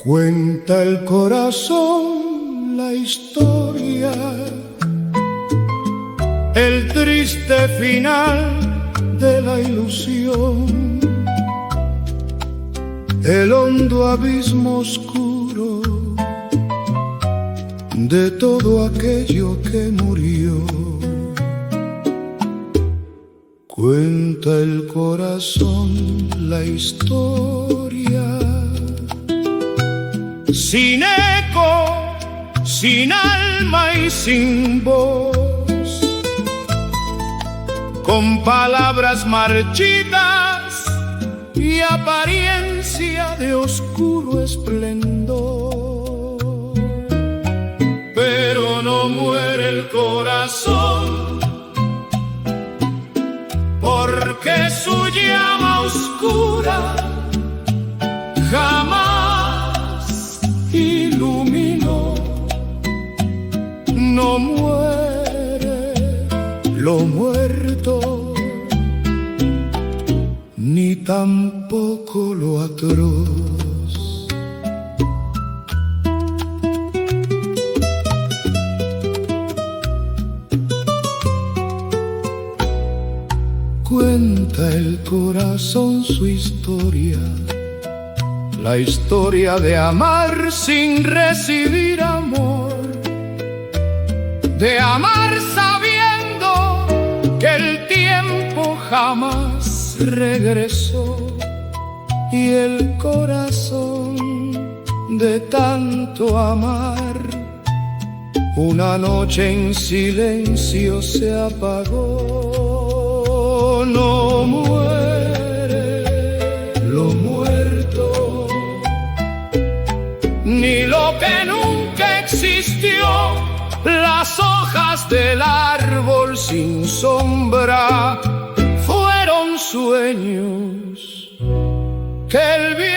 Cuenta el corazón la historia, el triste final de la ilusión, el hondo abismo oscuro de todo aquello que murió. Cuenta el corazón la historia, sin eco, sin alma y sin voz, con palabras marchitas y apariencia de oscuro esplendor. Pero no muere el corazón, porque su llama oscura jamás iluminó. No muere lo muerto, ni tampoco lo atroz. Cuenta el corazón su historia, la historia de amar sin recibir amor, de amar sabiendo que el tiempo jamás regresó, y el corazón de tanto amar una noche en silencio se apagó. No muere lo muerto, ni lo que nunca existió. Las hojas del árbol sin sombra fueron sueños que el viento